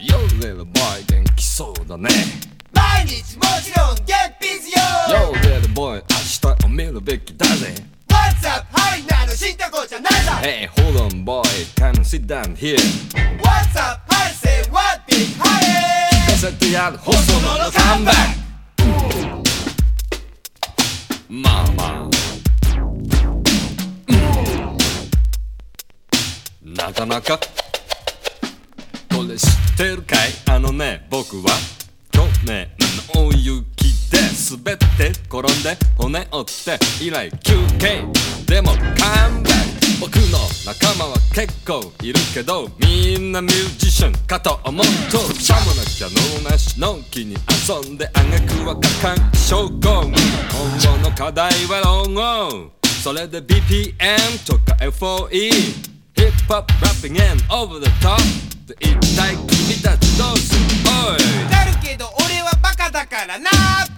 夜のボーイ元気そうだね。 毎日もちろんゲッピーズよ。 夜のボーイ明日を見るべきだぜ。 What's up? はいなの知ったこっちゃないさ。 Hey hold on boy come sit down here. What's up? はい say what big ハレ聞かせてやる細野のカムバック。まあまあ、なかなかこれ知ってるかい？あのね、僕は去年の大雪で滑って転んで骨折って以来休憩。でもカムバック。僕の仲間は結構いるけどみんなミュージシャンかと思うとしゃもなきゃのなしの気に遊んであげくは過干症候群。今後の課題はロゴそれで BPM とか FOE Hip Hop Rapping and Over the Top で一体君たちどうする？おいなるけど俺はバカだからな。